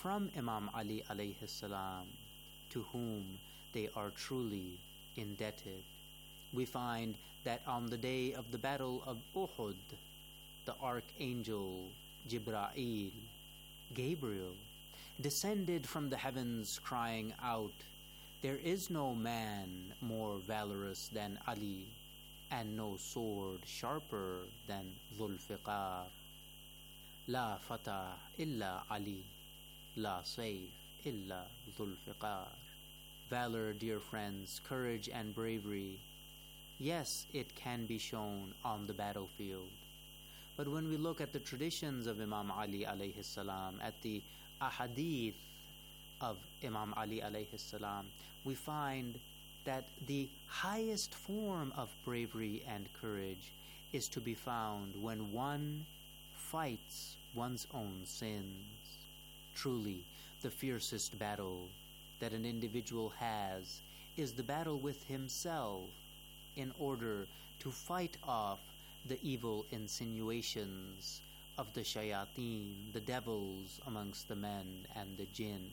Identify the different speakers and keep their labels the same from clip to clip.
Speaker 1: from Imam Ali alayhi salam, to whom they are truly indebted. We find that on the day of the Battle of Uhud, the Archangel Jibra'il, Gabriel, descended from the heavens crying out, "There is no man more valorous than Ali, and no sword sharper than Dhul-Fiqar. La fatah illa Ali, la sayf illa Dhul-Fiqar." Valor, dear friends, courage and bravery, yes, it can be shown on the battlefield. But when we look at the traditions of Imam Ali alayhi salam, at the ahadith of Imam Ali alayhi salam, we find that the highest form of bravery and courage is to be found when one fights one's own sins. Truly, the fiercest battle that an individual has is the battle with himself in order to fight off the evil insinuations of the shayateen, the devils amongst the men and the jinn.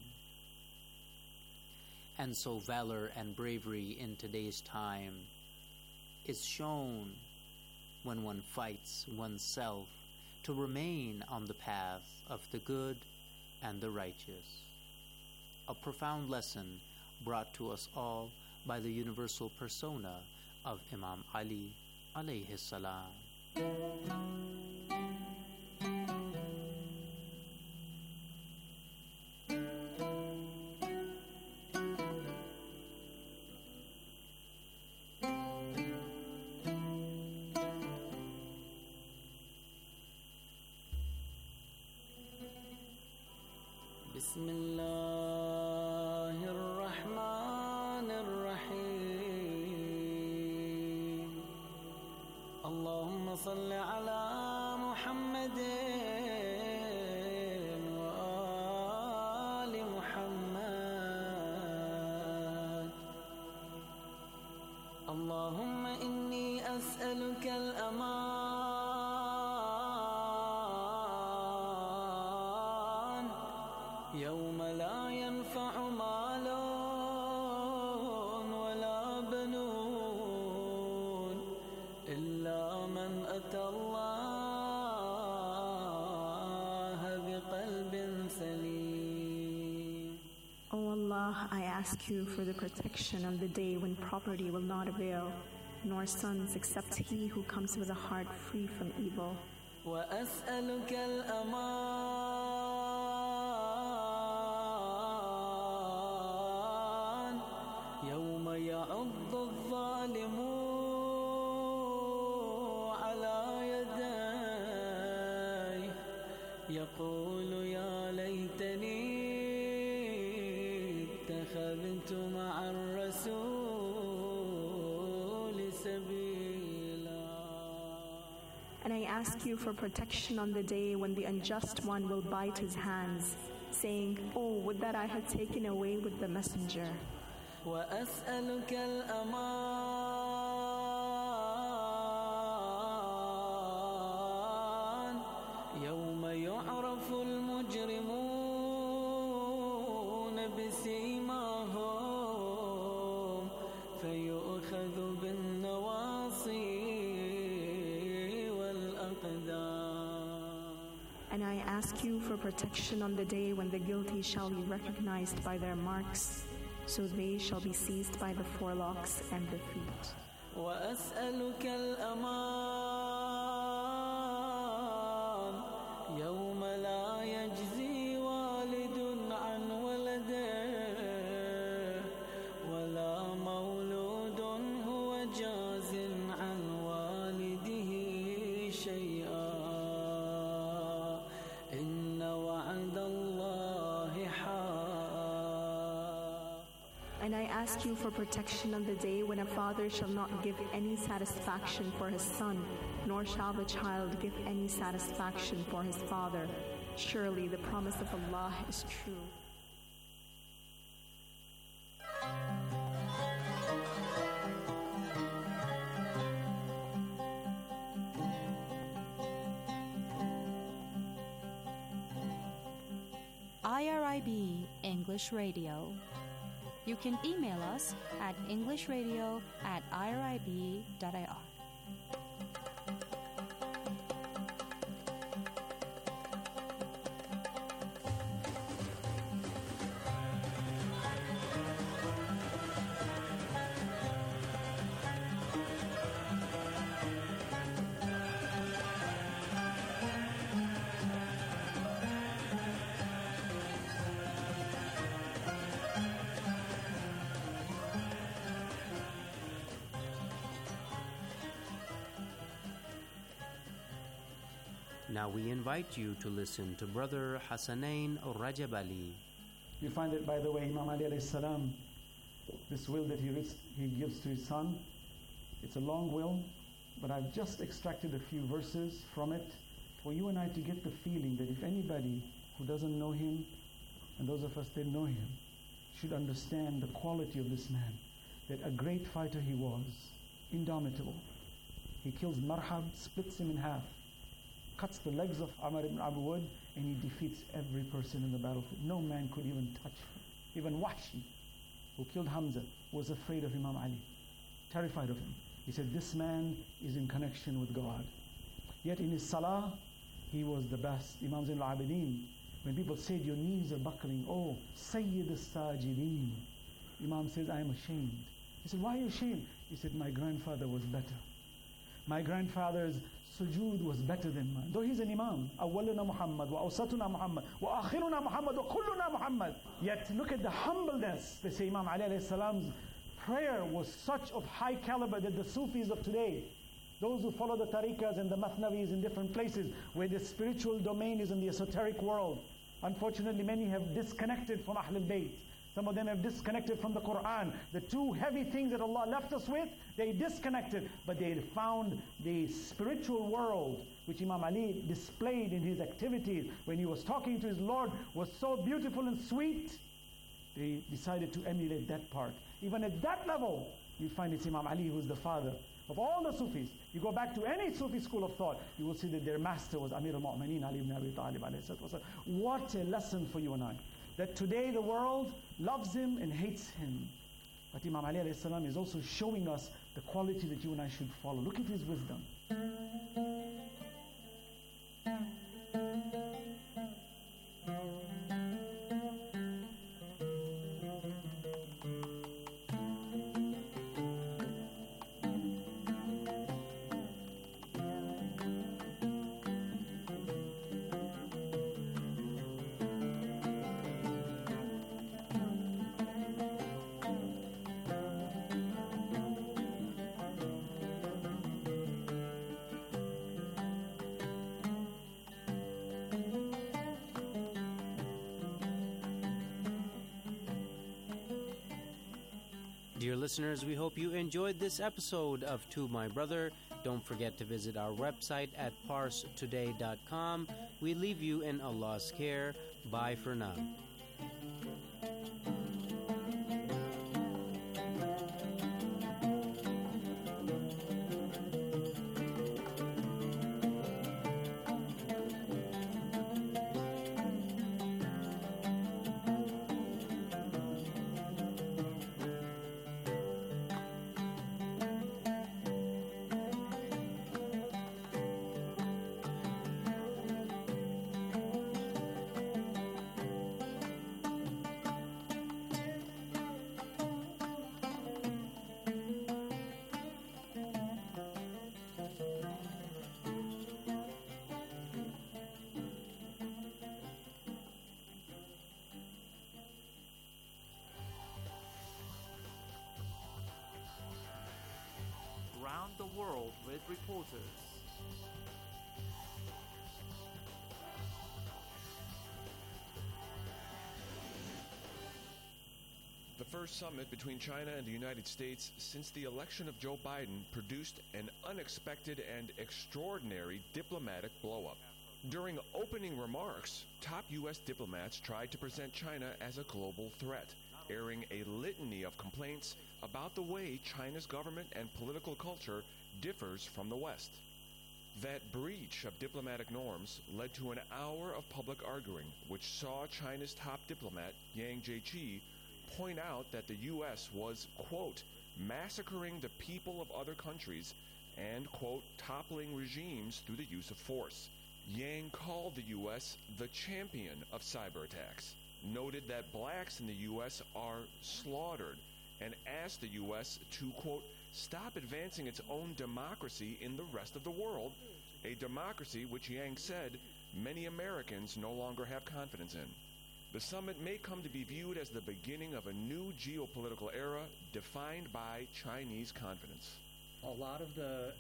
Speaker 1: And so valor and bravery in today's time is shown when one fights oneself to remain on the path of the good and the righteous. A profound lesson brought to us all by the universal persona of Imam Ali alayhi salam.
Speaker 2: بسم الله الرحمن الرحيم اللهم صل على محمد وآل محمد اللهم إني أسألك الأمان يوم لا ينفع مال ولا بنون إلا من أتى الله بقلب سليم.
Speaker 3: O Allah, I ask you for the protection on the day when property will not avail, nor sons except he who comes with a heart free from evil.
Speaker 2: وأسألك الأمان يوم يعض الظالم على يديه يقول يا ليتني اتخذت مع الرسول سبيلا.
Speaker 3: And I ask you for protection on the day when the unjust one will bite his hands, saying, "Oh, would that I had taken away with the messenger."
Speaker 2: وأسألك الأمان يوم يعرف المجرمون بسيماهم فيؤخذ بالنواصي والأقدام.
Speaker 3: And I ask you for protection on the day when the guilty shall be recognized by their marks, so they shall be seized by the forelocks and the feet.
Speaker 2: وأسألك الأمان يوم لا يجزي والد عن ولده ولا مولود هو جاز عن والده شيئا إن وعد الله حق.
Speaker 3: And I ask you for protection on the day when a father shall not give any satisfaction for his son, nor shall the child give any satisfaction for his father. Surely the promise of Allah is true.
Speaker 4: IRIB English Radio. You can email us at englishradio@irib.ir.
Speaker 1: Now we invite you to listen to Brother Hassanain Rajab Ali.
Speaker 5: You find that, by the way, Imam Ali alayhi salam, this will that he gives to his son, it's a long will, but I've just extracted a few verses from it for you and I to get the feeling that if anybody who doesn't know him, and those of us that know him, should understand the quality of this man, that a great fighter he was, indomitable. He kills Marhab, splits him in half, cuts the legs of Amr ibn Abu Wud, and he defeats every person in the battlefield. No man could even touch him. Even Wahshi, who killed Hamza, was afraid of Imam Ali, terrified of him. He said, this man is in connection with God. Yet in his salah, he was the best. Imam Zain al-Abidin, when people said, your knees are buckling, oh, Sayyid al-Sajideen. Imam says, I am ashamed. He said, why are you ashamed? He said, my grandfather was better. My grandfather's sujood was better than mine. Though he's an imam. Awwaluna Muhammad, wa awsatuna Muhammad, wa akhiruna Muhammad, wa kulluna Muhammad. Yet look at the humbleness. They say Imam Ali alayhi salam's prayer was such of high caliber that the Sufis of today, those who follow the tariqas and the mathnawis in different places where the spiritual domain is in the esoteric world, unfortunately many have disconnected from Ahlul Bayt. Some of them have disconnected from the Quran. The two heavy things that Allah left us with, they disconnected. But they found the spiritual world, which Imam Ali displayed in his activities when he was talking to his Lord, was so beautiful and sweet. They decided to emulate that part. Even at that level, you find it's Imam Ali who's the father of all the Sufis. You go back to any Sufi school of thought, you will see that their master was Amir al-Mu'mineen Ali ibn Abi Talib alayhi salatu wasalam. What a lesson for you and I. That today the world loves him and hates him. But Imam Ali alayhi salam is also showing us the quality that you and I should follow. Look at his wisdom.
Speaker 1: Dear listeners, we hope you enjoyed this episode of To My Brother. Don't forget to visit our website at parstoday.com. We leave you in Allah's care. Bye for now.
Speaker 6: Around the world with reporters.
Speaker 7: The first summit between China and the United States since the election of Joe Biden produced an unexpected and extraordinary diplomatic blow-up. During opening remarks, top U.S. diplomats tried to present China as a global threat, airing a litany of complaints about the way China's government and political culture differs from the West. That breach of diplomatic norms led to an hour of public arguing, which saw China's top diplomat, Yang Jiechi, point out that the U.S. was, quote, massacring the people of other countries and, quote, toppling regimes through the use of force. Yang called the U.S. the champion of cyber attacks, noted that blacks in the U.S. are slaughtered, and asked the U.S. to, quote, stop advancing its own democracy in the rest of the world, a democracy which Yang said many Americans no longer have confidence in. The summit may come to be viewed as the beginning of a new geopolitical era defined by Chinese confidence.
Speaker 8: A lot of the,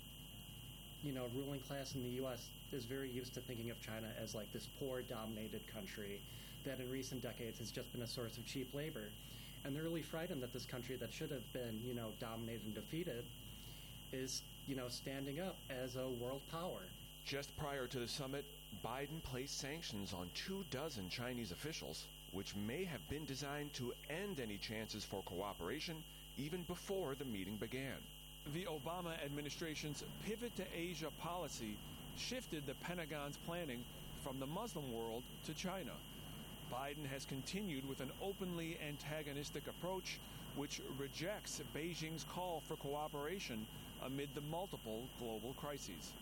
Speaker 8: ruling class in the U.S. is very used to thinking of China as like this poor, dominated country that in recent decades has just been a source of cheap labor. And they're really frightened that this country that should have been, dominated and defeated is, standing up as a world power.
Speaker 7: Just prior to the summit, Biden placed sanctions on 24 Chinese officials, which may have been designed to end any chances for cooperation even before the meeting began.
Speaker 9: The Obama administration's pivot to Asia policy shifted the Pentagon's planning from the Muslim world to China. Biden has continued with an openly antagonistic approach which rejects Beijing's call for cooperation amid the multiple global crises.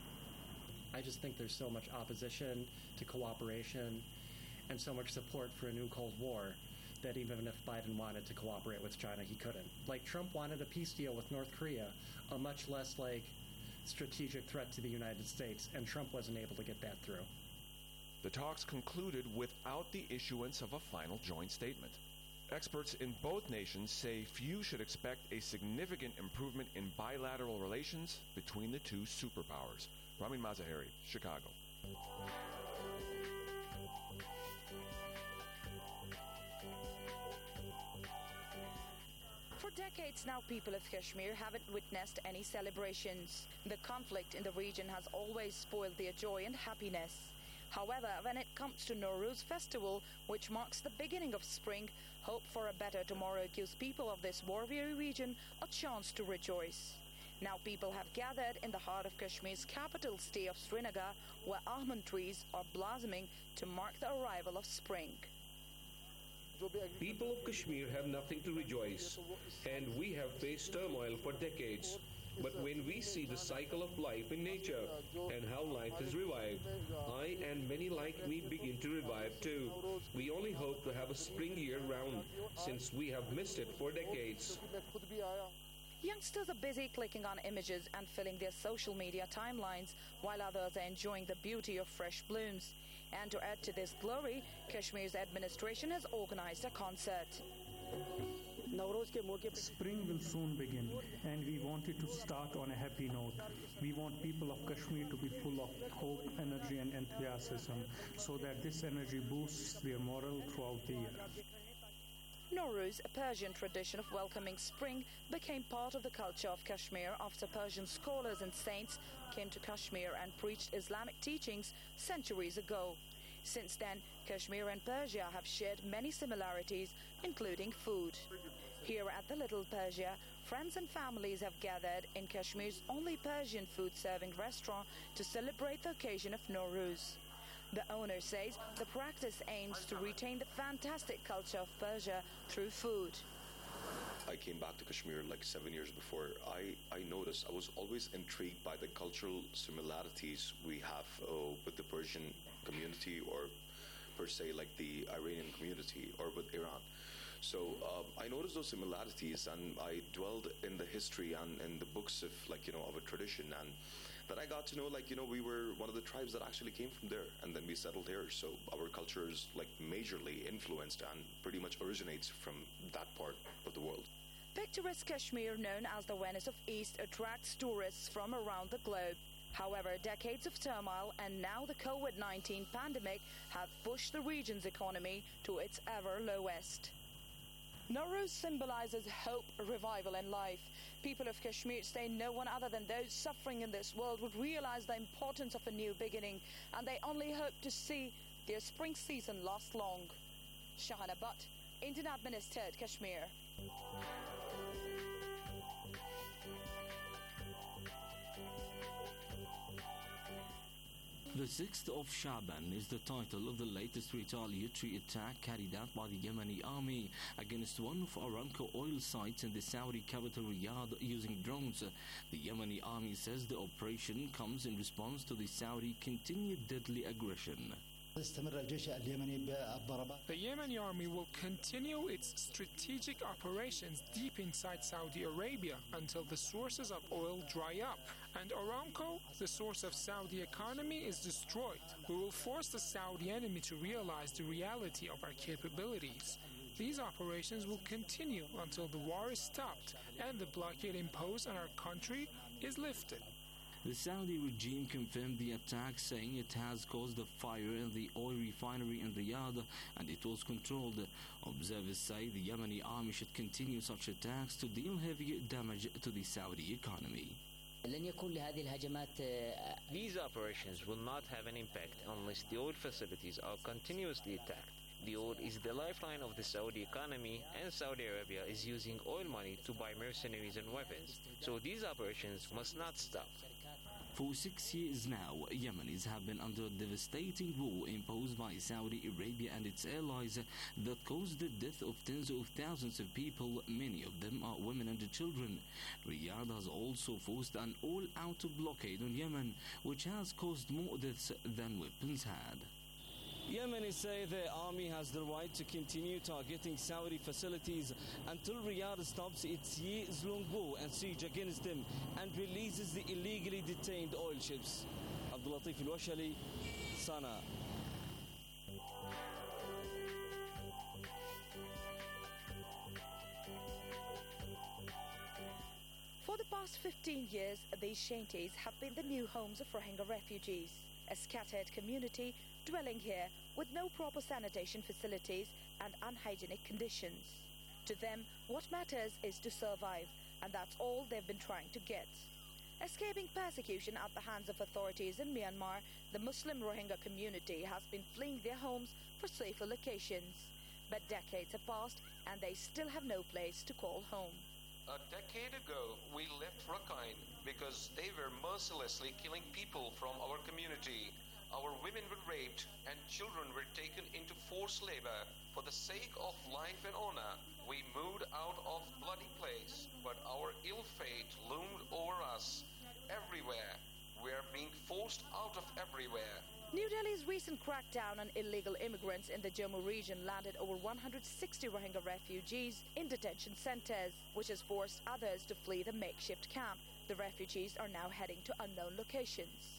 Speaker 8: I just think there's so much opposition to cooperation and so much support for a new Cold War that even if Biden wanted to cooperate with China, he couldn't. Like Trump wanted a peace deal with North Korea, a much less strategic threat to the United States, and Trump wasn't able to get that through.
Speaker 7: The talks concluded without the issuance of a final joint statement. Experts in both nations say few should expect a significant improvement in bilateral relations between the two superpowers. Ramin Mazaheri, Chicago.
Speaker 10: For decades now, people of Kashmir haven't witnessed any celebrations. The conflict in the region has always spoiled their joy and happiness. However, when it comes to Nowruz festival, which marks the beginning of spring, hope for a better tomorrow gives people of this war-weary region a chance to rejoice. Now people have gathered in the heart of Kashmir's capital city of Srinagar, where almond trees are blossoming to mark the arrival of spring.
Speaker 11: People of Kashmir have nothing to rejoice, and we have faced turmoil for decades. But when we see the cycle of life in nature and how life is revived, I and many like me begin to revive too. We only hope to have a spring year-round, since we have missed it for decades.
Speaker 10: Youngsters are busy clicking on images and filling their social media timelines, while others are enjoying the beauty of fresh blooms. And to add to this glory, Kashmir's administration has organized a concert.
Speaker 12: Spring will soon begin, and we want it to start on a happy note. We want people of Kashmir to be full of hope, energy, and enthusiasm, so that this energy boosts their morale throughout the year.
Speaker 10: Nowruz, a Persian tradition of welcoming spring, became part of the culture of Kashmir after Persian scholars and saints came to Kashmir and preached Islamic teachings centuries ago. Since then, Kashmir and Persia have shared many similarities, including food. Here at the Little Persia, friends and families have gathered in Kashmir's only Persian food-serving restaurant to celebrate the occasion of Nowruz. The owner says the practice aims to retain the fantastic culture of Persia through food.
Speaker 13: I came back to Kashmir 7 years before. I noticed, I was always intrigued by the cultural similarities we have with the Persian community, or per se the Iranian community, or with Iran. So I noticed those similarities, and I dwelled in the history and in the books of of a tradition, and then I got to know we were one of the tribes that actually came from there, and then we settled here. So our culture is majorly influenced and pretty much originates from that part of the world.
Speaker 10: Picturesque Kashmir, known as the Venice of East, attracts tourists from around the globe. However, decades of turmoil and now the COVID-19 pandemic have pushed the region's economy to its ever lowest. Nowruz symbolizes hope, revival, and life. People of Kashmir say no one other than those suffering in this world would realize the importance of a new beginning, and they only hope to see their spring season last long. Shahana Butt, Indian-administered Kashmir.
Speaker 14: The 6th of Shaban is the title of the latest retaliatory attack carried out by the Yemeni army against one of Aramco oil sites in the Saudi capital Riyadh using drones. The Yemeni army says the operation comes in response to the Saudi continued deadly aggression.
Speaker 15: The Yemeni army will continue its strategic operations deep inside Saudi Arabia until the sources of oil dry up and Aramco, the source of Saudi economy, is destroyed. We will force the Saudi enemy to realize the reality of our capabilities. These operations will continue until the war is stopped and the blockade imposed on our country is lifted.
Speaker 14: The Saudi regime confirmed the attack, saying it has caused a fire in the oil refinery in Riyadh and it was controlled. Observers say the Yemeni army should continue such attacks to deal heavy damage to the Saudi economy.
Speaker 16: These operations will not have an impact unless the oil facilities are continuously attacked. The oil is the lifeline of the Saudi economy, and Saudi Arabia is using oil money to buy mercenaries and weapons. So these operations must not stop.
Speaker 14: For 6 years now, Yemenis have been under a devastating war imposed by Saudi Arabia and its allies that caused the death of tens of thousands of people. Many of them are women and children. Riyadh has also forced an all-out blockade on Yemen, which has caused more deaths than weapons had.
Speaker 17: Yemenis say their army has the right to continue targeting Saudi facilities until Riyadh stops its years-long war and siege against them and releases the illegally detained oil ships. Abdul Latif Al-Washali, Sana.
Speaker 10: For the past 15 years, these shanties have been the new homes of Rohingya refugees, a scattered community dwelling here with no proper sanitation facilities and unhygienic conditions. To them, what matters is to survive, and that's all they've been trying to get. Escaping persecution at the hands of authorities in Myanmar, the Muslim Rohingya community has been fleeing their homes for safer locations. But decades have passed, and they still have no place to call home.
Speaker 11: A decade ago, we left Rakhine because they were mercilessly killing people from our community. Our women were raped and children were taken into forced labor. For the sake of life and honor, we moved out of bloody place, but our ill fate loomed over us. Everywhere, we are being forced out of everywhere.
Speaker 10: New Delhi's recent crackdown on illegal immigrants in the Jammu region landed over 160 Rohingya refugees in detention centers, which has forced others to flee the makeshift camp. The refugees are now heading to unknown locations.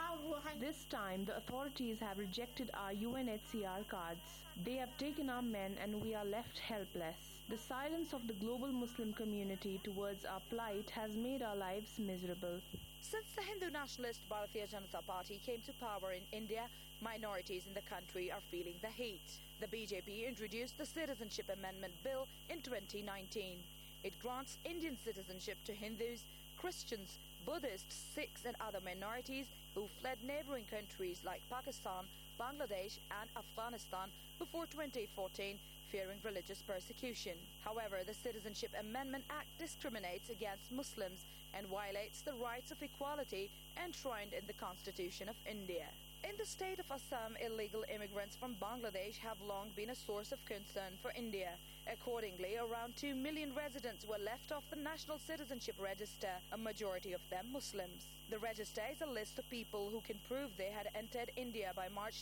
Speaker 18: This time, the authorities have rejected our UNHCR cards. They have taken our men and we are left helpless. The silence of the global Muslim community towards our plight has made our lives miserable.
Speaker 10: Since the Hindu nationalist Bharatiya Janata Party came to power in India, minorities in the country are feeling the heat. The BJP introduced the Citizenship Amendment Bill in 2019. It grants Indian citizenship to Hindus, Christians, Buddhists, Sikhs and other minorities who fled neighboring countries like Pakistan, Bangladesh and Afghanistan before 2014, fearing religious persecution. However, the Citizenship Amendment Act discriminates against Muslims and violates the rights of equality enshrined in the Constitution of India. In the state of Assam, illegal immigrants from Bangladesh have long been a source of concern for India. Accordingly, around 2 million residents were left off the National Citizenship Register, a majority of them Muslims. The register is a list of people who can prove they had entered India by March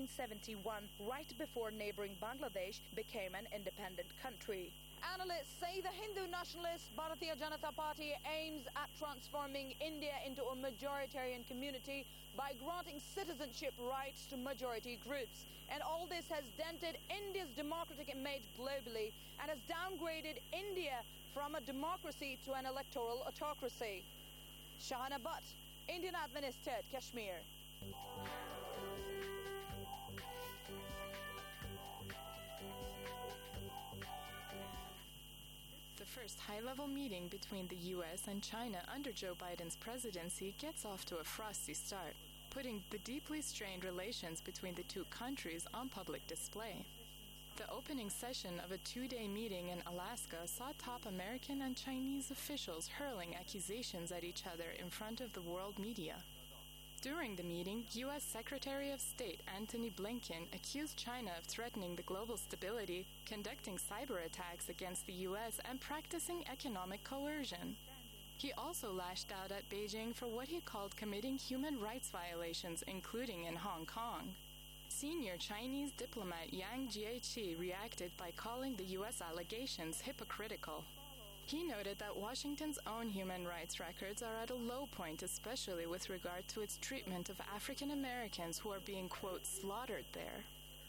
Speaker 10: 1971, right before neighboring Bangladesh became an independent country. Analysts say the Hindu nationalist Bharatiya Janata Party aims at transforming India into a majoritarian community by granting citizenship rights to majority groups. And all this has dented India's democratic image globally and has downgraded India from a democracy to an electoral autocracy. Shahana Butt, Indian administered Kashmir.
Speaker 19: The first high-level meeting between the U.S. and China under Joe Biden's presidency gets off to a frosty start, putting the deeply strained relations between the two countries on public display. The opening session of a 2-day meeting in Alaska saw top American and Chinese officials hurling accusations at each other in front of the world media. During the meeting, U.S. Secretary of State Antony Blinken accused China of threatening the global stability, conducting cyber attacks against the U.S., and practicing economic coercion. He also lashed out at Beijing for what he called committing human rights violations, including in Hong Kong. Senior Chinese diplomat Yang Jiechi reacted by calling the U.S. allegations hypocritical. He noted that Washington's own human rights records are at a low point, especially with regard to its treatment of African Americans who are being, quote, slaughtered there.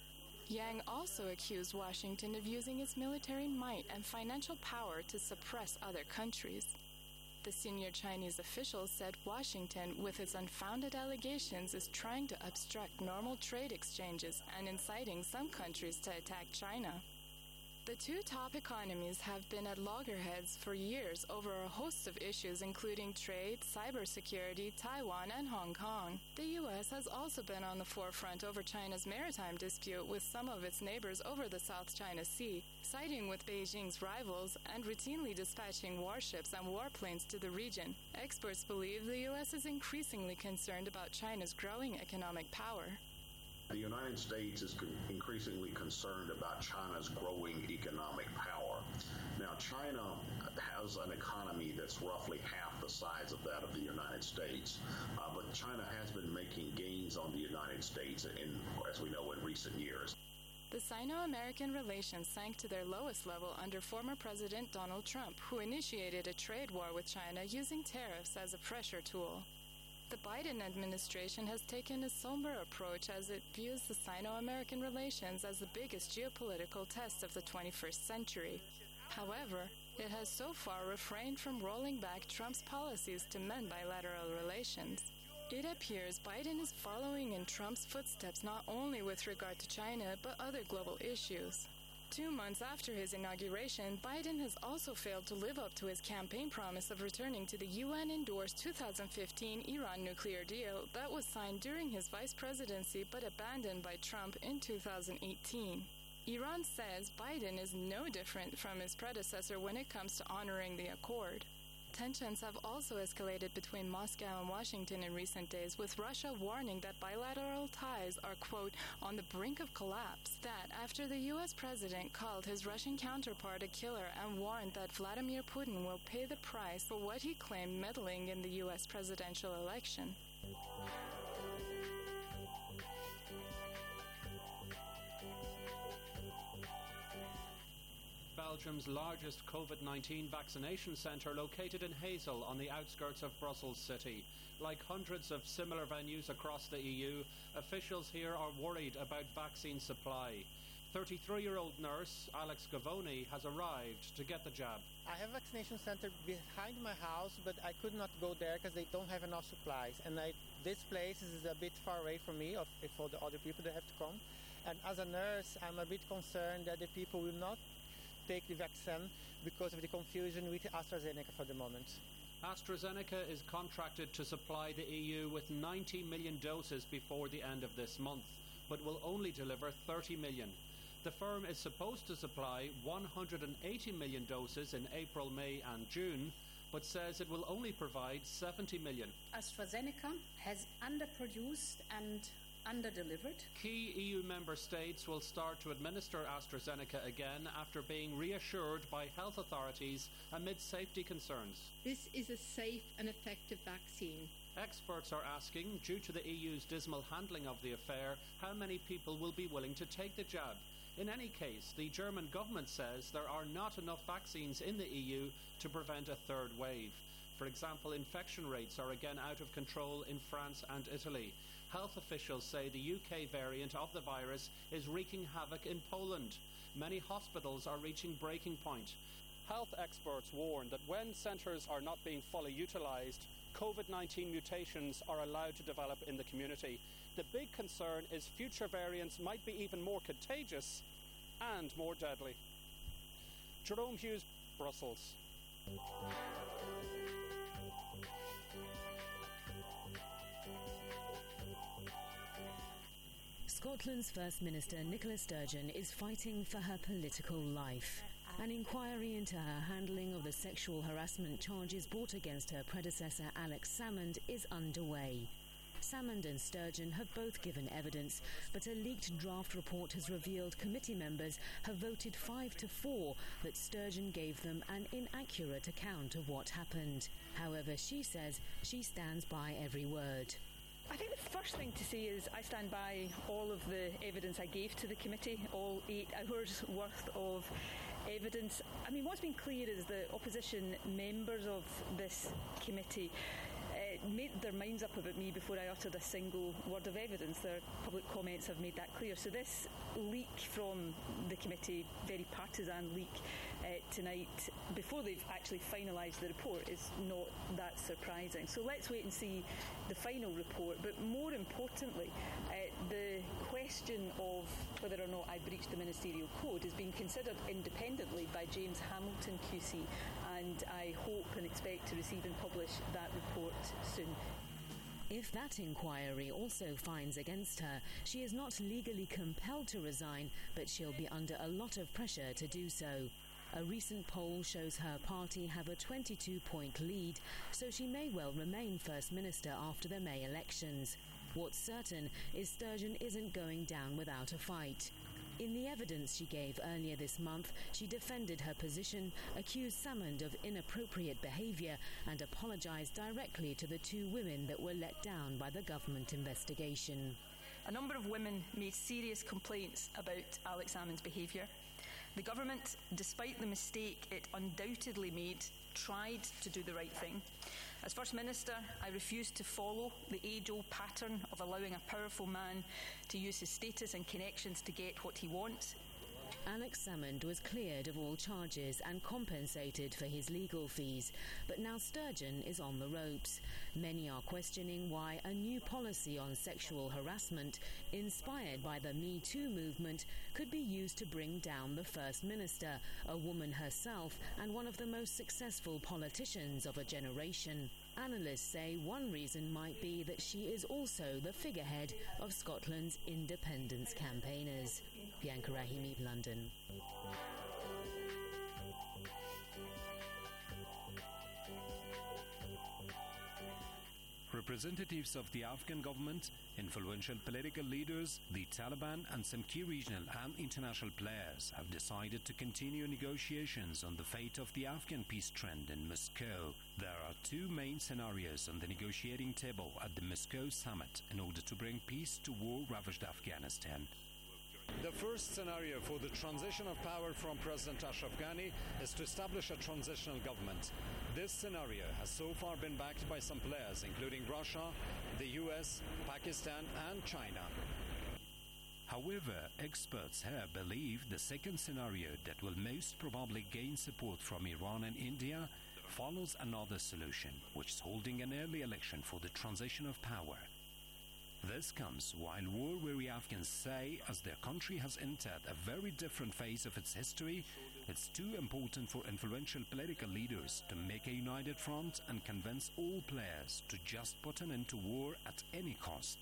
Speaker 19: Yang also accused Washington of using its military might and financial power to suppress other countries. The senior Chinese official said Washington, with its unfounded allegations, is trying to obstruct normal trade exchanges and inciting some countries to attack China. The two top economies have been at loggerheads for years over a host of issues including trade, cybersecurity, Taiwan, and Hong Kong. The U.S. has also been on the forefront over China's maritime dispute with some of its neighbors over the South China Sea, siding with Beijing's rivals and routinely dispatching warships and warplanes to the region. Experts believe the U.S. is increasingly concerned about China's growing economic power.
Speaker 20: The United States is increasingly concerned about China's growing economic power. Now, China has an economy that's roughly half the size of that of the United States, but China has been making gains on the United States, as we know, in recent years.
Speaker 19: The Sino-American relations sank to their lowest level under former President Donald Trump, who initiated a trade war with China using tariffs as a pressure tool. The Biden administration has taken a somber approach as it views the Sino-American relations as the biggest geopolitical test of the 21st century. However, it has so far refrained from rolling back Trump's policies to mend bilateral relations. It appears Biden is following in Trump's footsteps not only with regard to China, but other global issues. 2 months after his inauguration, Biden has also failed to live up to his campaign promise of returning to the UN-endorsed 2015 Iran nuclear deal that was signed during his vice presidency but abandoned by Trump in 2018. Iran says Biden is no different from his predecessor when it comes to honoring the accord. Tensions have also escalated between Moscow and Washington in recent days, with Russia warning that bilateral ties are, quote, on the brink of collapse. That after the U.S. president called his Russian counterpart a killer and warned that Vladimir Putin will pay the price for what he claimed meddling in the U.S. presidential election.
Speaker 21: Belgium's largest COVID-19 vaccination centre located in Hazel on the outskirts of Brussels city. Like hundreds of similar venues across the EU, officials here are worried about vaccine supply. 33-year-old nurse Alex Gavoni has arrived to get the jab.
Speaker 22: I have a vaccination center behind my house, but I could not go there because they don't have enough supplies. And this place is a bit far away from me, for the other people that have to come. And as a nurse, I'm a bit concerned that the people will not take the vaccine because of the confusion with AstraZeneca for the moment.
Speaker 21: AstraZeneca is contracted to supply the EU with 90 million doses before the end of this month, but will only deliver 30 million. The firm is supposed to supply 180 million doses in April, May and June, but says it will only provide 70 million.
Speaker 23: AstraZeneca has underproduced and underdelivered.
Speaker 21: Key EU member states will start to administer AstraZeneca again after being reassured by health authorities amid safety concerns.
Speaker 24: This is a safe and effective vaccine.
Speaker 21: Experts are asking, due to the EU's dismal handling of the affair, how many people will be willing to take the jab. In any case, the German government says there are not enough vaccines in the EU to prevent a third wave. For example, infection rates are again out of control in France and Italy. Health officials say the UK variant of the virus is wreaking havoc in Poland. Many hospitals are reaching breaking point. Health experts warn that when centres are not being fully utilised, COVID-19 mutations are allowed to develop in the community. The big concern is future variants might be even more contagious and more deadly. Jerome Hughes, Brussels.
Speaker 25: Scotland's First Minister Nicola Sturgeon is fighting for her political life. An inquiry into her handling of the sexual harassment charges brought against her predecessor Alex Salmond is underway. Salmond and Sturgeon have both given evidence, but a leaked draft report has revealed committee members have voted 5-4 that Sturgeon gave them an inaccurate account of what happened. However, she says she stands by every word.
Speaker 1: I think the first thing to say is I stand by all of the evidence I gave to the committee, all 8 hours worth of evidence. I mean, what's been clear is the opposition members of this committee made their minds up about me before I uttered a single word of evidence. Their public comments have made that clear. So this leak from the committee, very partisan leak tonight, before they've actually finalised the report, is not that surprising. So let's wait and see the final report. But more importantly, the question of whether or not I breached the ministerial code is being considered independently by James Hamilton QC, and I hope and expect to receive and publish that report soon.
Speaker 25: If that inquiry also finds against her, she is not legally compelled to resign, but she'll be under a lot of pressure to do so. A recent poll shows her party have a 22-point lead, so she may well remain First Minister after the May elections. What's certain is Sturgeon isn't going down without a fight. In the evidence she gave earlier this month, she defended her position, accused Salmond of inappropriate behaviour, and apologised directly to the 2 women that were let down by the government investigation.
Speaker 1: A number of women made serious complaints about Alex Salmond's behaviour. The government, despite the mistake it undoubtedly made, tried to do the right thing. As First Minister, I refused to follow the age-old pattern of allowing a powerful man to use his status and connections to get what he wants.
Speaker 25: Alex Salmond was cleared of all charges and compensated for his legal fees, but now Sturgeon is on the ropes. Many are questioning why a new policy on sexual harassment, inspired by the Me Too movement, could be used to bring down the First Minister, a woman herself and one of the most successful politicians of a generation. Analysts say one reason might be that she is also the figurehead of Scotland's independence campaigners. Bianca Rahimi, London.
Speaker 2: Representatives of the Afghan government, influential political leaders, the Taliban and some key regional and international players have decided to continue negotiations on the fate of the Afghan peace trend in Moscow. There are 2 main scenarios on the negotiating table at the Moscow summit in order to bring peace to war-ravaged Afghanistan.
Speaker 3: The first scenario for the transition of power from President Ashraf Ghani is to establish a transitional government. This scenario has so far been backed by some players, including Russia, the US, Pakistan and China.
Speaker 2: However, experts here believe the second scenario that will most probably gain support from Iran and India follows another solution, which is holding an early election for the transition of power. This comes while war-weary Afghans say, as their country has entered a very different phase of its history, it's too important for influential political leaders to make a united front and convince all players to just put an end to war at any cost.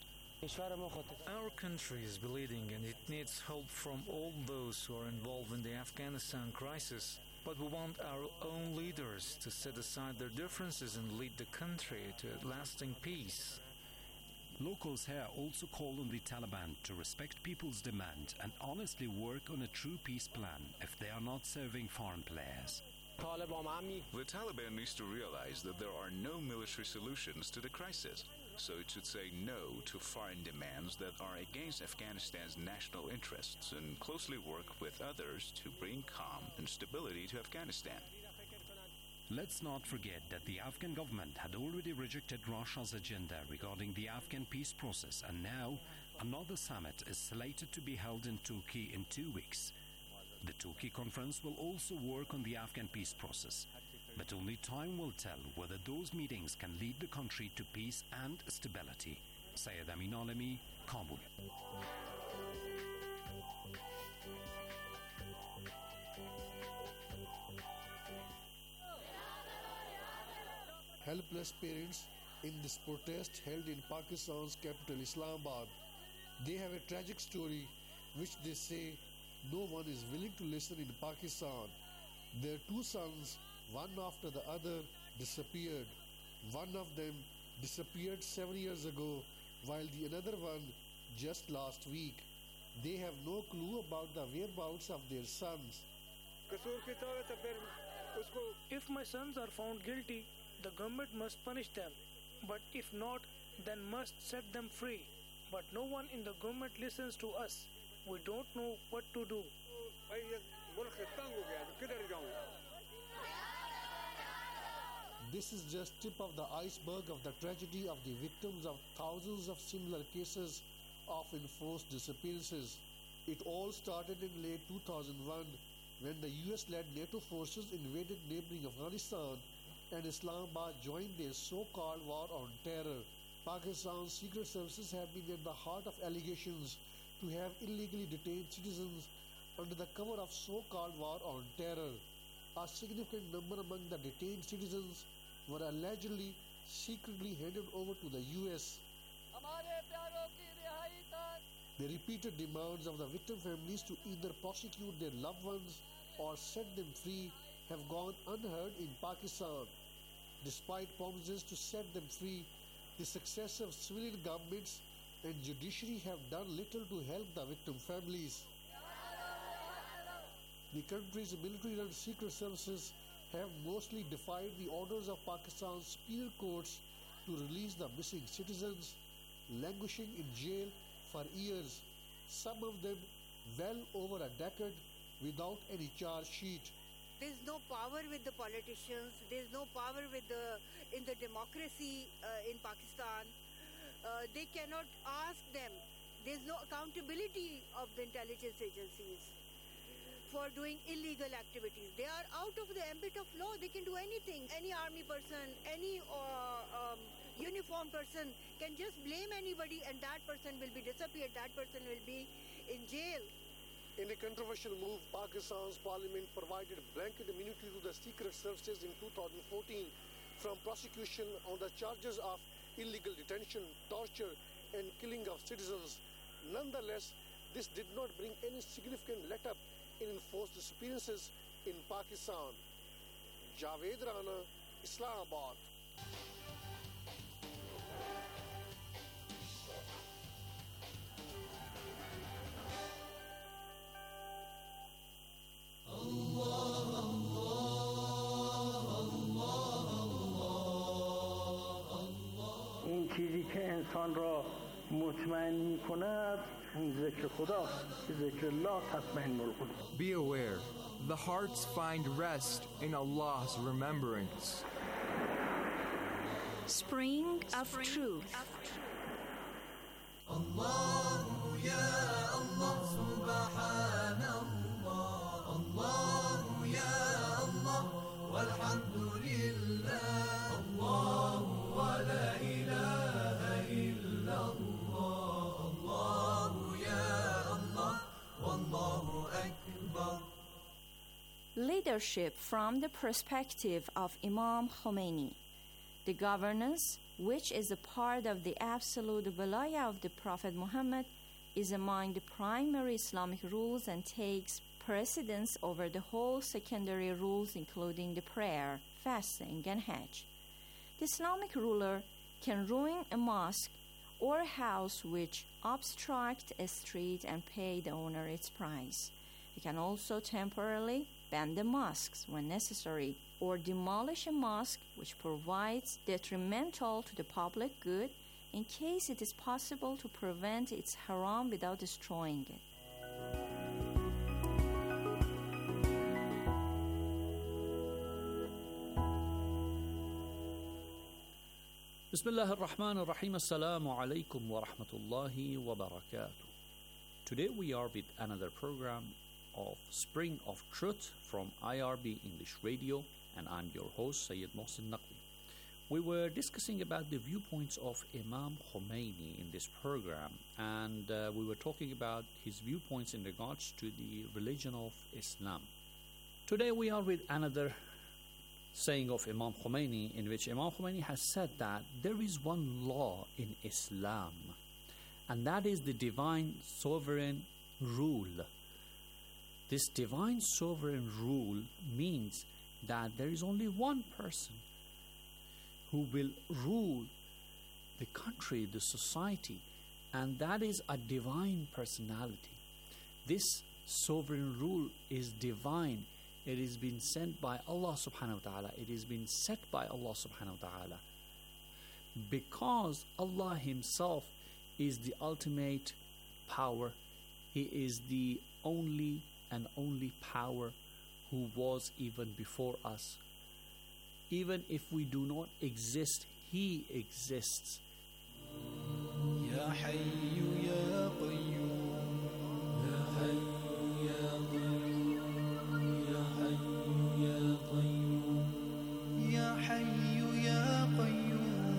Speaker 4: Our country is bleeding and it needs help from all those who are involved in the Afghanistan crisis. But we want our own leaders to set aside their differences and lead the country to lasting peace.
Speaker 2: Locals here also call on the Taliban to respect people's demand and honestly work on a true peace plan if they are not serving foreign players.
Speaker 5: The Taliban needs to realize that there are no military solutions to the crisis, so it should say no to foreign demands that are against Afghanistan's national interests and closely work with others to bring calm and stability to Afghanistan.
Speaker 2: Let's not forget that the Afghan government had already rejected Russia's agenda regarding the Afghan peace process, and now another summit is slated to be held in Turkey in 2 weeks. The Turkey conference will also work on the Afghan peace process, but only time will tell whether those meetings can lead the country to peace and stability. Sayed Amin Alemi, Kabul.
Speaker 26: Helpless parents in this protest held in Pakistan's capital Islamabad. They have a tragic story which they say no one is willing to listen in Pakistan. Their 2 sons, one after the other, disappeared. One of them disappeared 7 years ago while the another one just last week. They have no clue about the whereabouts of their sons.
Speaker 6: If my sons are found guilty, the government must punish them. But if not, then must set them free. But no one in the government listens to us. We don't know what to do.
Speaker 26: This is just tip of the iceberg of the tragedy of the victims of thousands of similar cases of enforced disappearances. It all started in late 2001 when the US-led NATO forces invaded neighboring Afghanistan and Islamabad joined their so-called war on terror. Pakistan's secret services have been at the heart of allegations to have illegally detained citizens under the cover of so-called war on terror. A significant number among the detained citizens were allegedly secretly handed over to the US. The repeated demands of the victim families to either prosecute their loved ones or set them free have gone unheard in Pakistan. Despite promises to set them free, the successive civilian governments and judiciary have done little to help the victim families. The country's military and secret services have mostly defied the orders of Pakistan's superior courts to release the missing citizens, languishing in jail for years, some of them well over a decade without any charge sheet.
Speaker 7: There's no power with the politicians, there's no power in the democracy in Pakistan. They cannot ask them. There's no accountability of the intelligence agencies for doing illegal activities. They are out of the ambit of law. They can do anything. Any army person, any uniformed person can just blame anybody and that person will be disappeared. That person will be in jail.
Speaker 26: In a controversial move, Pakistan's parliament provided blanket immunity to the secret services in 2014 from prosecution on the charges of illegal detention, torture and killing of citizens. Nonetheless, this did not bring any significant let-up in enforced disappearances in Pakistan. Javed Rana, Islamabad.
Speaker 8: این چیزی که انسان را مطمئن می‌کند اون ذکر خداست که ذکر الله تطمئن القلوب.
Speaker 9: Be aware, the hearts find rest in Allah's remembrance.
Speaker 10: Spring of Truth.
Speaker 12: Allah ya Allah subhanallah, Allah ya Allah walhamdulillah, Allah wa la ilaha illallah, Allah ya Allah wallahu akbar.
Speaker 10: Leadership from the perspective of Imam Khomeini. The governance, which is a part of the absolute wilayah of the Prophet Muhammad, is among the primary Islamic rules and takes precedence over the whole secondary rules including the prayer, fasting and Hajj. The Islamic ruler can ruin a mosque or house which obstruct a street and pay the owner its price. He can also temporarily ban the mosques when necessary or demolish a mosque which provides detrimental to the public good in case it is possible to prevent its haram without destroying it.
Speaker 13: Bismillah ar-Rahman ar-Rahim. Assalamu alaikum wa rahmatullahi wa barakatuh. Today we are with another program of Spring of Truth from IRB English Radio, and I'm your host Sayyid Mohsin Naqvi. We were discussing about the viewpoints of Imam Khomeini in this program, and we were talking about his viewpoints in regards to the religion of Islam. Today we are with another saying of Imam Khomeini, in which Imam Khomeini has said that there is one law in Islam, and that is the divine sovereign rule. This divine sovereign rule means that there is only one person who will rule the country, the society, and that is a divine personality. This sovereign rule is divine. It is been sent by Allah subhanahu wa ta'ala. It is been set by Allah subhanahu wa ta'ala. Because Allah Himself is the ultimate power, He is the only and only power who was even before us. Even if we do not exist, He exists.
Speaker 12: Ya Hayyu Ya Qayyum, Ya Hayyu Ya Qayyum, Ya Hayyu Ya Qayyum, Ya Hayyu Ya Qayyum.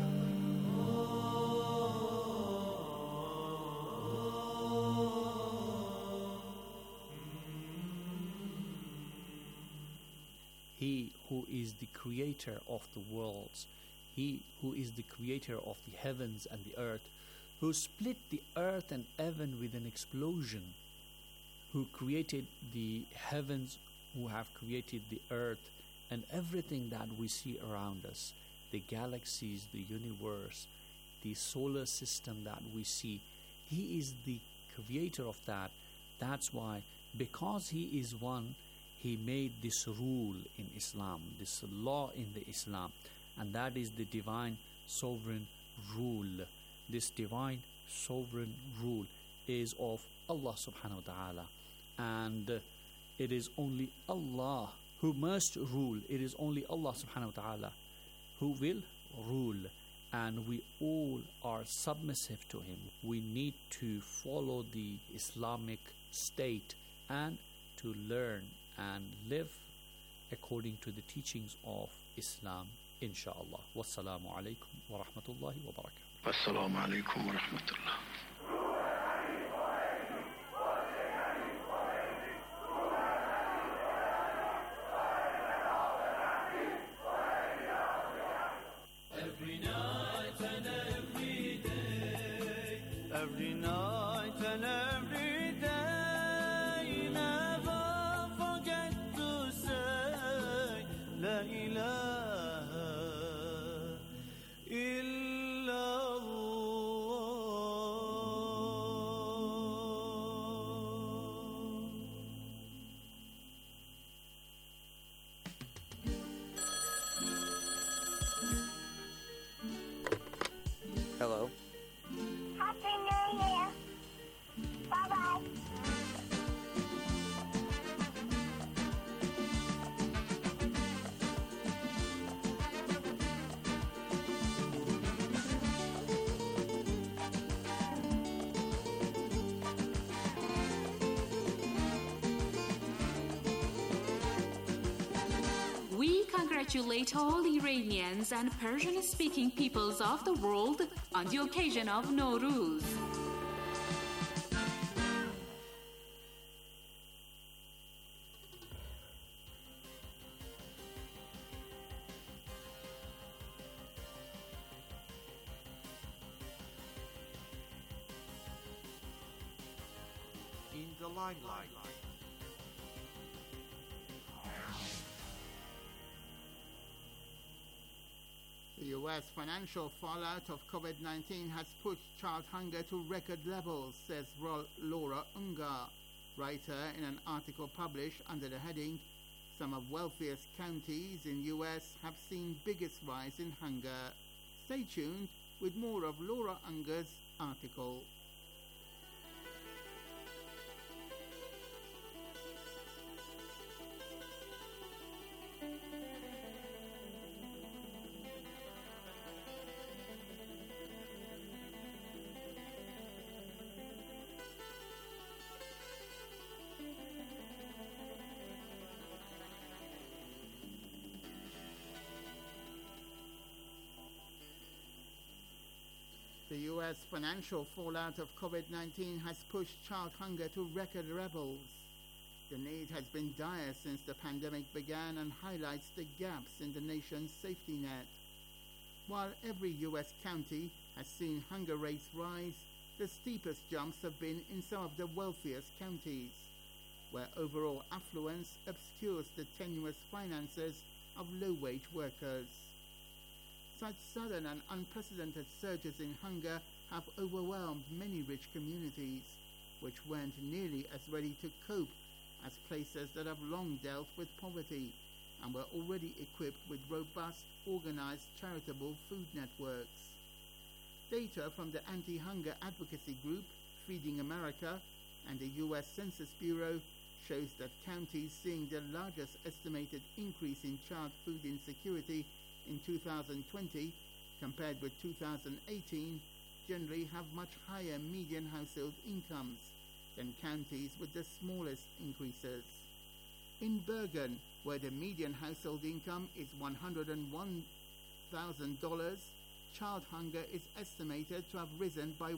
Speaker 13: He who is the creator of the worlds, He who is the creator of the heavens and the earth, who split the earth and heaven with an explosion, who created the heavens, who have created the earth and everything that we see around us, the galaxies, the universe, the solar system that we see. He is the creator of that. That's why, because He is one, He made this rule in Islam, this law in the Islam, and that is the divine sovereign rule. This divine sovereign rule is of Allah subhanahu wa ta'ala, and it is only Allah who must rule. It is only Allah subhanahu wa ta'ala who will rule, and we all are submissive to Him. We need to follow the Islamic state and to learn and live according to the teachings of Islam, inshallah. Wassalamu alaikum wa rahmatullahi wa barakatuh.
Speaker 26: Assalamu alaikum wa rahmatullah.
Speaker 12: Every night and every day, every night and every day, never forget to say La ilaha
Speaker 11: Hello.
Speaker 14: Happy New Year. Bye-bye.
Speaker 15: We congratulate all Iranians and Persian-speaking peoples of the world on the occasion of Nowruz.
Speaker 16: In the limelight.
Speaker 17: The U.S. financial fallout of COVID-19 has pushed child hunger to record levels, says Laura Ungar, writer in an article published under the heading, "Some of wealthiest counties in U.S. have seen biggest rise in hunger." Stay tuned with more of Laura Ungar's article. The U.S. financial fallout of COVID-19 has pushed child hunger to record levels. The need has been dire since the pandemic began and highlights the gaps in the nation's safety net. While every U.S. county has seen hunger rates rise, the steepest jumps have been in some of the wealthiest counties, where overall affluence obscures the tenuous finances of low-wage workers. Such sudden and unprecedented surges in hunger have overwhelmed many rich communities, which weren't nearly as ready to cope as places that have long dealt with poverty and were already equipped with robust, organized, charitable food networks. Data from the anti-hunger advocacy group Feeding America and the U.S. Census Bureau shows that counties seeing the largest estimated increase in child food insecurity in 2020 compared with 2018 generally have much higher median household incomes than counties with the smallest increases. In Bergen, where the median household income is $101,000, child hunger is estimated to have risen by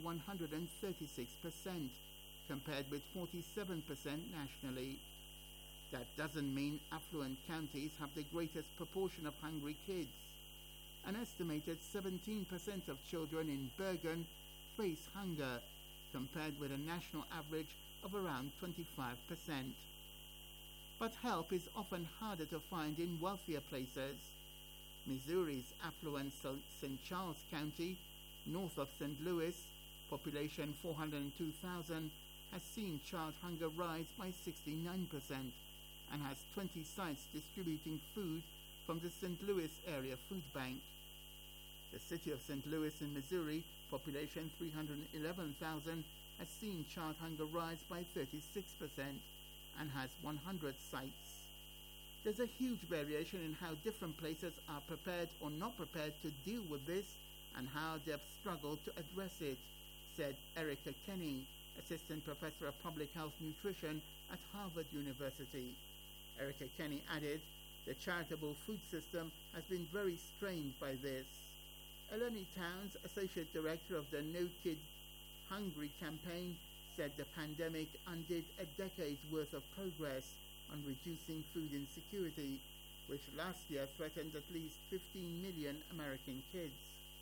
Speaker 17: 136%, compared with 47% nationally. That doesn't mean affluent counties have the greatest proportion of hungry kids. An estimated 17% of children in Bergen face hunger, compared with a national average of around 25%. But help is often harder to find in wealthier places. Missouri's affluent St. Charles County, north of St. Louis, population 402,000, has seen child hunger rise by 69% and has 20 sites distributing food from the St. Louis Area Food Bank. The city of St. Louis in Missouri, population 311,000, has seen child hunger rise by 36% and has 100 sites. There's a huge variation in how different places are prepared or not prepared to deal with this and how they've struggled to address it, said Erica Kenny, Assistant Professor of Public Health Nutrition at Harvard University. Erica Kenny added, the charitable food system has been very strained by this. Eleni Towns, Associate Director of the No Kid Hungry campaign, said the pandemic undid a decade's worth of progress on reducing food insecurity, which last year threatened at least 15 million American kids.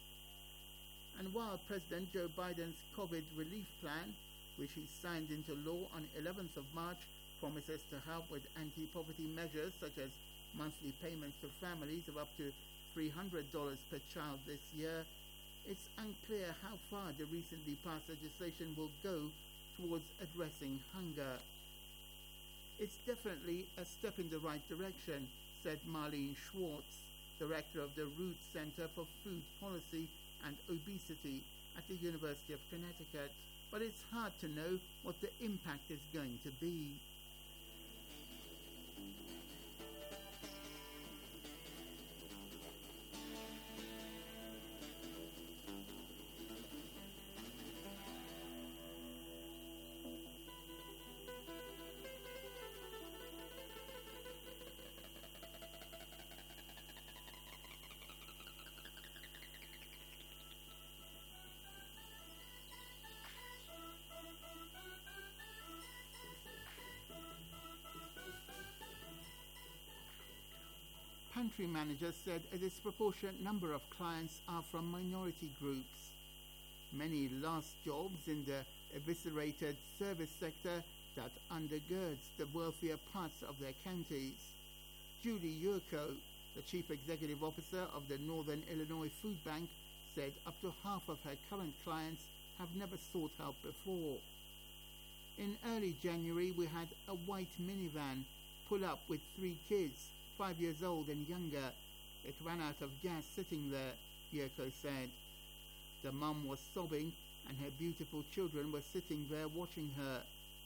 Speaker 17: And while President Joe Biden's COVID relief plan, which he signed into law on 11th of March, promises to help with anti-poverty measures such as monthly payments to families of up to $300 per child this year, it's unclear how far the recently passed legislation will go towards addressing hunger. It's definitely a step in the right direction, said Marlene Schwartz, director of the Root Center for Food Policy and Obesity at the University of Connecticut. But it's hard to know what the impact is going to be. Pantry managers said a disproportionate number of clients are from minority groups. Many lost jobs in the eviscerated service sector that undergirds the wealthier parts of their counties. Julie Yurko, the chief executive officer of the Northern Illinois Food Bank, said up to half of her current clients have never sought help before. In early January, we had a white minivan pull up with 3 kids, 5 years old and younger. It ran out of gas sitting there, Yurko said. The mum was sobbing and her beautiful children were sitting there watching her.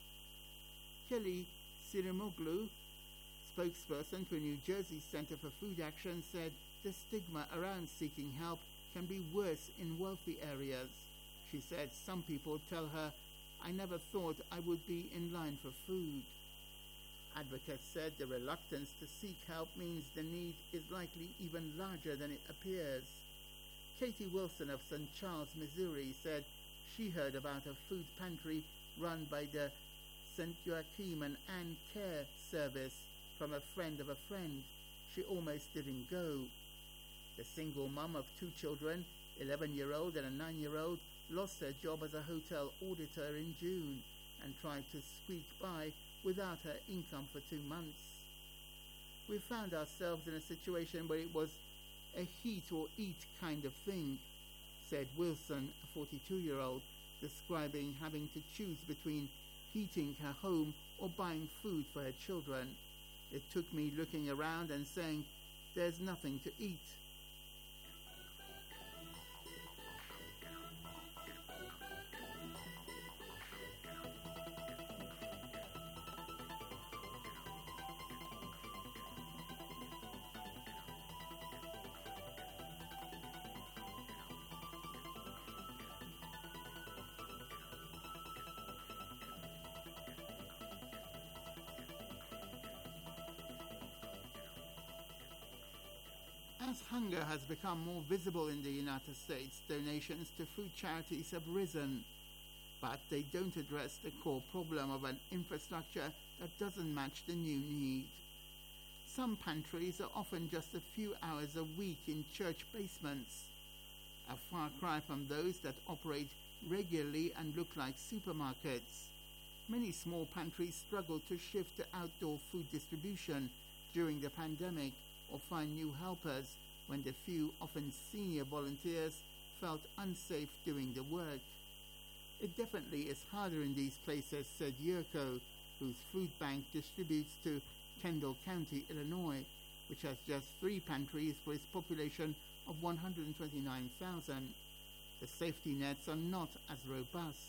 Speaker 17: Kelly Sirimoglu, spokesperson for New Jersey Center for Food Action, said the stigma around seeking help can be worse in wealthy areas. She said some people tell her, "I never thought I would be in line for food." Advocates said the reluctance to seek help means the need is likely even larger than it appears. Katie Wilson of St. Charles, Missouri, said she heard about a food pantry run by the St. Joachim and Ann Care service from a friend of a friend. She almost didn't go. The single mum of 2 children, 11-year-old and a 9-year-old, lost her job as a hotel auditor in June and tried to squeak by without her income for 2 months. We found ourselves in a situation where it was a heat or eat kind of thing, said Wilson, a 42-year-old, describing having to choose between heating her home or buying food for her children. It took me looking around and saying, there's nothing to eat. As hunger has become more visible in the United States, donations to food charities have risen, but they don't address the core problem of an infrastructure that doesn't match the new need. Some pantries are often just a few hours a week in church basements, a far cry from those that operate regularly and look like supermarkets. Many small pantries struggle to shift to outdoor food distribution during the pandemic or find new helpers when the few, often senior volunteers felt unsafe doing the work. It definitely is harder in these places, said Yurko, whose food bank distributes to Kendall County, Illinois, which has just 3 pantries for its population of 129,000. The safety nets are not as robust.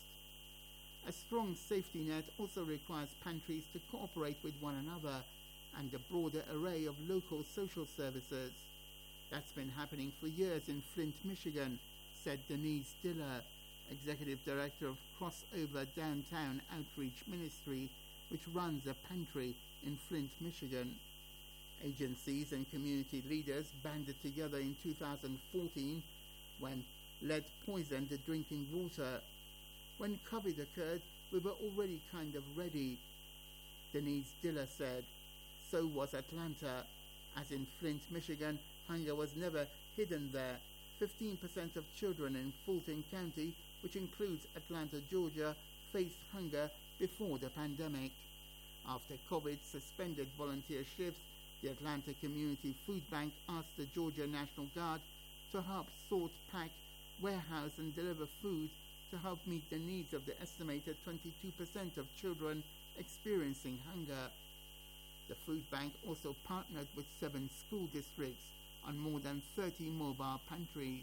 Speaker 17: A strong safety net also requires pantries to cooperate with one another and a broader array of local social services. That's been happening for years in Flint, Michigan, said Denise Diller, Executive Director of Crossover Downtown Outreach Ministry, which runs a pantry in Flint, Michigan. Agencies and community leaders banded together in 2014 when lead poisoned the drinking water. When COVID occurred, we were already kind of ready, Denise Diller said. So was Atlanta. As in Flint, Michigan, hunger was never hidden there. 15% of children in Fulton County, which includes Atlanta, Georgia, faced hunger before the pandemic. After COVID suspended volunteer shifts, the Atlanta Community Food Bank asked the Georgia National Guard to help sort, pack, warehouse and deliver food to help meet the needs of the estimated 22% of children experiencing hunger. The food bank also partnered with 7 school districts on more than 30 mobile pantries.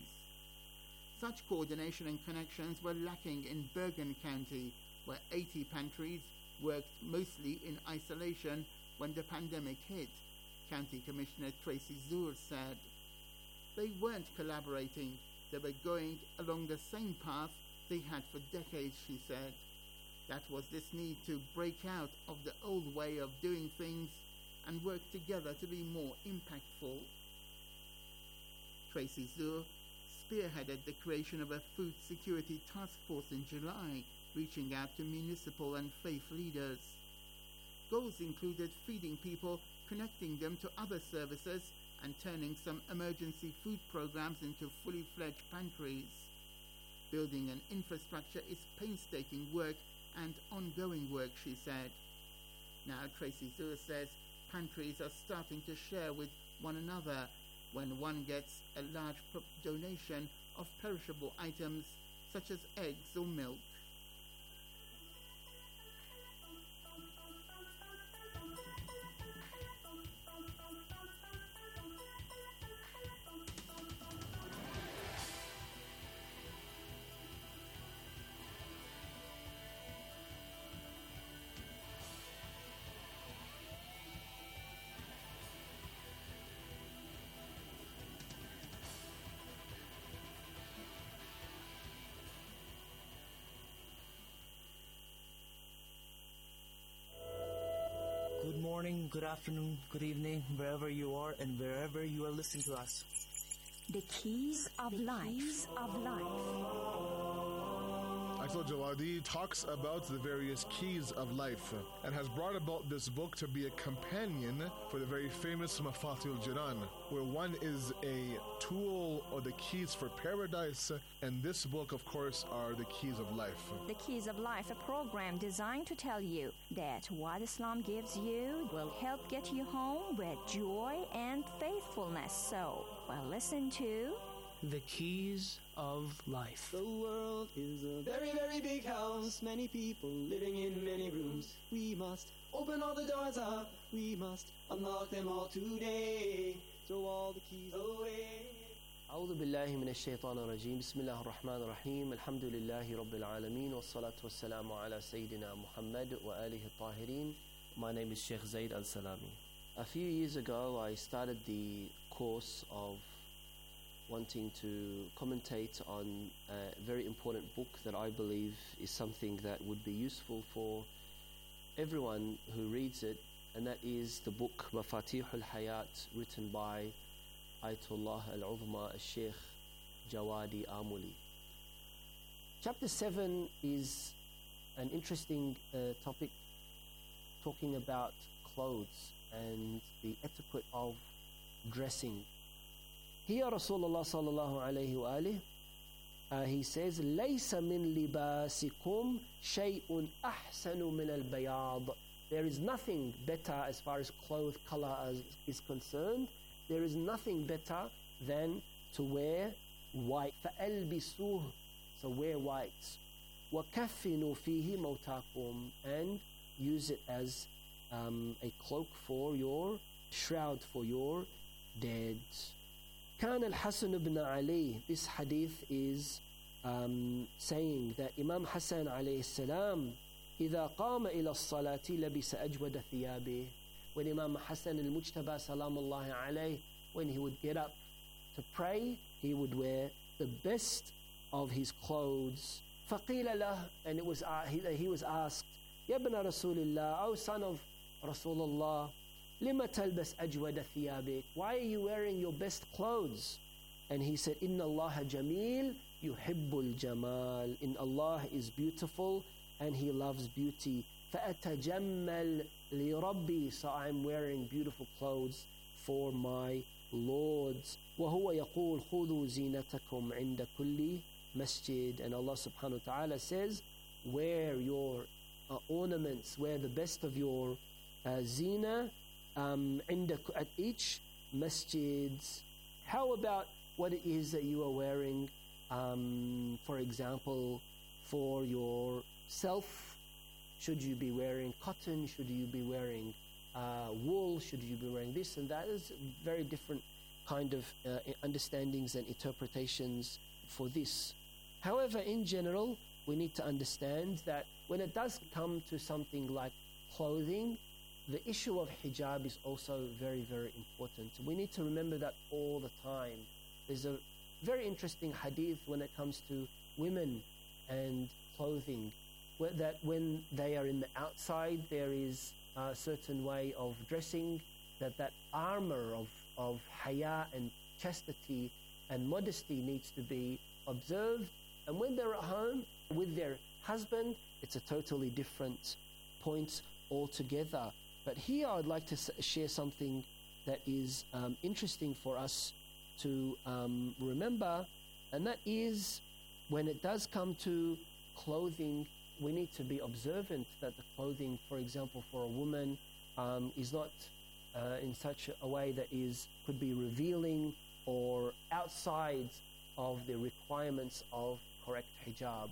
Speaker 17: Such coordination and connections were lacking in Bergen County, where 80 pantries worked mostly in isolation when the pandemic hit, County Commissioner Tracy Zur said. They weren't collaborating, they were going along the same path they had for decades, she said. That was this need to break out of the old way of doing things and work together to be more impactful. Tracy Zur spearheaded the creation of a food security task force in July, reaching out to municipal and faith leaders. Goals included feeding people, connecting them to other services, and turning some emergency food programs into fully fledged pantries. Building an infrastructure is painstaking work and ongoing work, she said. Now, Tracy Zur says pantries are starting to share with one another when one gets a large donation of perishable items such as eggs or milk.
Speaker 11: Good morning, good afternoon, good evening, wherever you are and wherever you are listening to us.
Speaker 18: The Keys of Life. Ayatollah Jawadi talks about the various keys of life and has brought about this book to be a companion for the very famous Mafatihul Jinan, where one is a tool or the keys for paradise, and this book, of course, are the keys of life.
Speaker 19: The Keys of Life, a program designed to tell you that what Islam gives you will help get you home with joy and faithfulness. So, well, listen to
Speaker 20: The Keys of Life.
Speaker 22: The world is a very, very big house. Many people living in many rooms. We must open all the doors up. We must unlock them all today. Throw all the keys away.
Speaker 23: أعوذ بالله من الشيطان الرجيم بسم الله الرحمن الرحيم الحمد لله رب العالمين والصلاة والسلام على سيدنا محمد وآله الطاهرين. My name is Sheikh Zaid Al-Salami. A few years ago I started the course of wanting to commentate on a very important book that I believe is something that would be useful for everyone who reads it, and that is the book Mafatihul Hayat, written by Ayatollah Al-Uzma Al-Sheikh Jawadi Amuli. Chapter 7 is an interesting topic, talking about clothes and the etiquette of dressing. Here Rasulullah sallallahu alayhi wa alihi, he says, لَيْسَ مِن لِبَاسِكُمْ شَيْءٌ أَحْسَنُ مِنَ الْبَيَاضِ. There is nothing better as far as clothes color is concerned. There is nothing better than to wear white. فَأَلْبِسُوهُ. So wear white. وَكَفِّنُوا فِيهِ مَوْتَاكُمْ. And use it as a cloak for your shroud for your dead. كان الحسن بن علي. This hadith is saying that Imam Hassan alayhi salam إذا قام إلى الصلاة لبس أجود ثيابه. When Imam Hassan al-Mujtaba salamullahi alayhi, when he would get up to pray, he would wear the best of his clothes. فقيل له, and he was asked, يا ابن رسول الله, O son of Rasulullah, لما تلبس أجود ثيابك? Why are you wearing your best clothes? And he said, إن الله جميل يحب الجمال. In Allah is beautiful and He loves beauty. فأتجمل لربي. So I'm wearing beautiful clothes for my Lord. وهو يقول خذوا زينتكم عند كل مسجد. And Allah subhanahu wa ta'ala says, wear your ornaments, wear the best of your zina at each masjids. How about what it is that you are wearing, for example, for yourself? Should you be wearing cotton? Should you be wearing wool? Should you be wearing this and that? There's very different kind of understandings and interpretations for this. However, in general, we need to understand that when it does come to something like clothing, the issue of hijab is also very, very important. We need to remember that all the time. There's a very interesting hadith when it comes to women and clothing, that when they are in the outside, there is a certain way of dressing, that armor of haya and chastity and modesty needs to be observed. And when they're at home with their husband, it's a totally different point altogether. But here I'd like to share something that is interesting for us to remember, and that is when it does come to clothing, we need to be observant that the clothing, for example, for a woman is not in such a way that could be revealing or outside of the requirements of correct hijab.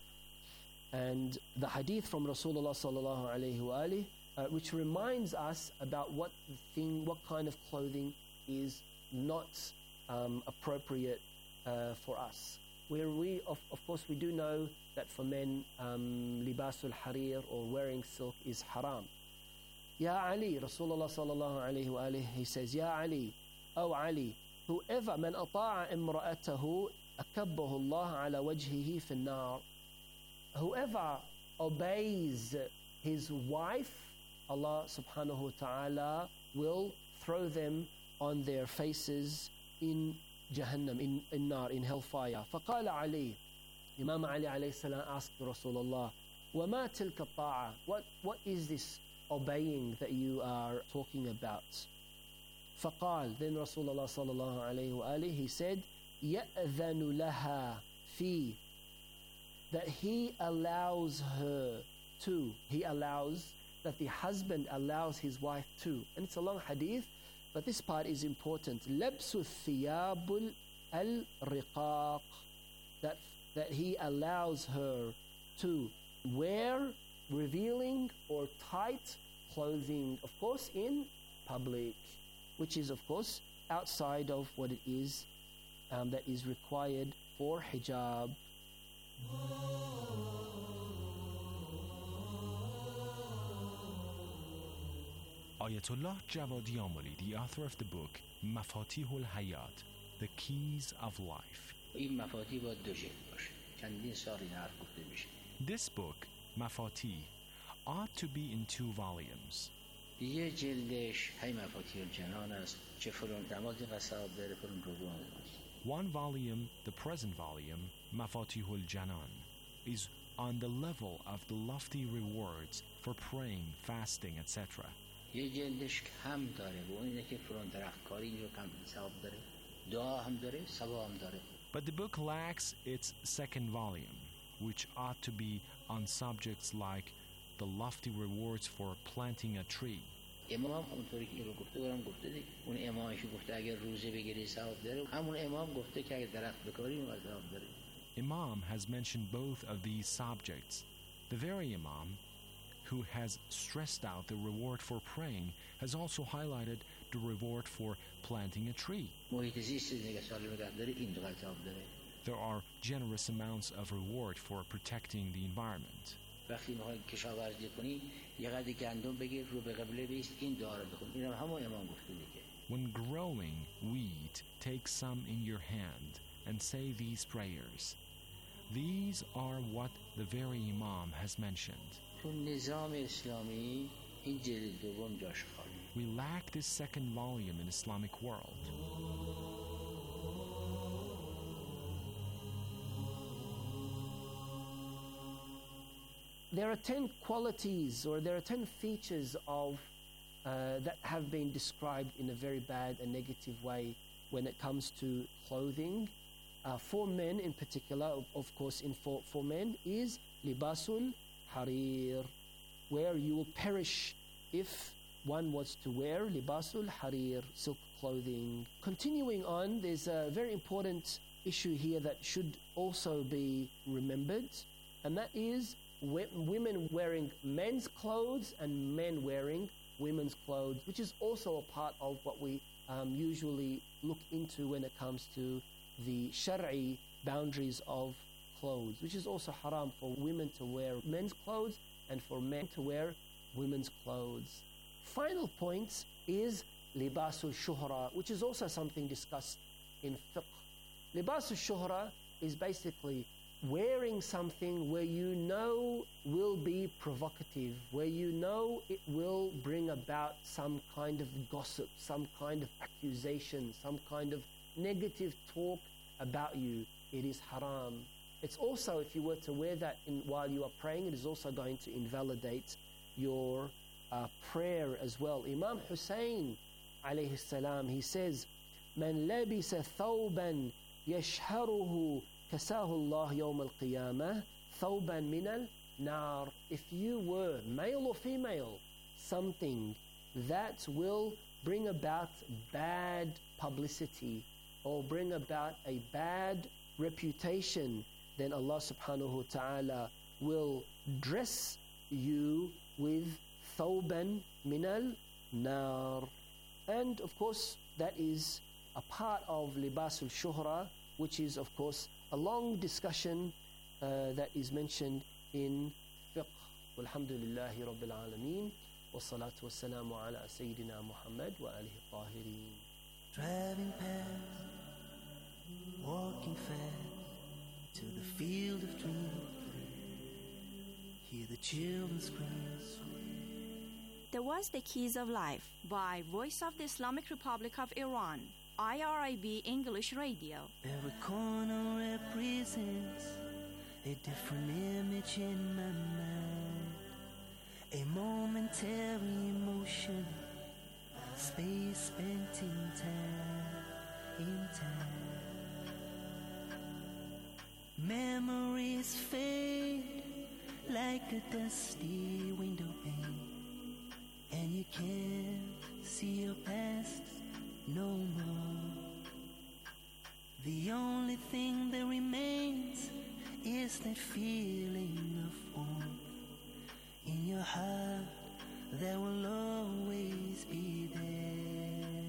Speaker 23: And the hadith from Rasulullah sallallahu alayhi wa alihi, which reminds us about what kind of clothing is not appropriate for us. Where of course we do know that for men, libasul harir or wearing silk is haram. Ya Ali, Rasulullah sallallahu alayhi wa alihi, he says, Ya Ali, O Ali, whoever man ata'a imra'atahu akabbahu Allah ala wajhihi fi an-nar. Whoever obeys his wife, Allah subhanahu wa ta'ala will throw them on their faces in Jahannam, in nar, in hellfire. فقال علي, Imam Ali alayhi salam asked Rasulullah, وَمَا تِلْكَ الطَّاعَةِ What is this obeying that you are talking about? فقال, then Rasulullah sallallahu alayhi wa alihi, he said, يَأْذَنُ لَهَا فِي, that he allows her to, he allows, that the husband allows his wife to. And it's a long hadith, but this part is important. لَبْسُ الثِّيَابُ الرِّقَاقِ, that he allows her to wear revealing or tight clothing, of course in public, which is of course outside of what it is that is required for hijab.
Speaker 1: Ayatollah Javadi Amoli, the author of the book Mafatihul Hayat, The Keys of Life. This book, Mafatih, ought to be in 2 volumes. One volume, the present volume, Mafatihul Janan, is on the level of the lofty rewards for praying, fasting, etc. But the book lacks its second volume, which ought to be on subjects like the lofty rewards for planting a tree. Imam has mentioned both of these subjects. The very Imam who has stressed out the reward for praying has also highlighted the reward for planting a tree. There are generous amounts of reward for protecting the environment. When growing wheat, take some in your hand and say these prayers. These are what the very Imam has mentioned. We lack this second volume in Islamic world.
Speaker 23: There are 10 qualities, or there are 10 features of that have been described in a very bad and negative way when it comes to clothing. For men in particular, of course, for men is libasul harir, where you will perish if one was to wear libasul harir, silk clothing. Continuing on, there's a very important issue here that should also be remembered, and that is women wearing men's clothes and men wearing women's clothes, which is also a part of what we usually look into when it comes to the Shari'i boundaries of clothes, which is also haram for women to wear men's clothes and for men to wear women's clothes. Final point is libasul shuhra, which is also something discussed in fiqh. Libasul shuhra is basically wearing something where you know will be provocative, where you know it will bring about some kind of gossip, some kind of accusation, some kind of negative talk about you. It is haram. It's also, if you were to wear that while you are praying, it is also going to invalidate your prayer as well. Imam Hussein alayhi salam, he says, "Man labisa thawban yashharuhu kasahu Allah yawm al-qiyamah thawban min al-nar." If you were male or female, something that will bring about bad publicity or bring about a bad reputation, then Allah subhanahu wa ta'ala will dress you with thawban minal nar. And of course that is a part of libasul shuhra, which is of course a long discussion that is mentioned in fiqh. Walhamdulillahi Rabbil Alameen, wassalatu wassalamu ala Sayyidina Muhammad wa alihi tahirin.
Speaker 22: Driving past, walking fast to the field of dreams, hear the children scream.
Speaker 19: That was The Keys of Life by Voice of the Islamic Republic of Iran, IRIB English Radio.
Speaker 22: Every corner represents
Speaker 3: a different image in my mind, a momentary emotion, space spent in time. Memories fade like a dusty window pane, and you can't see your past no more. The only thing that remains is that feeling of warmth in your heart that will always be there.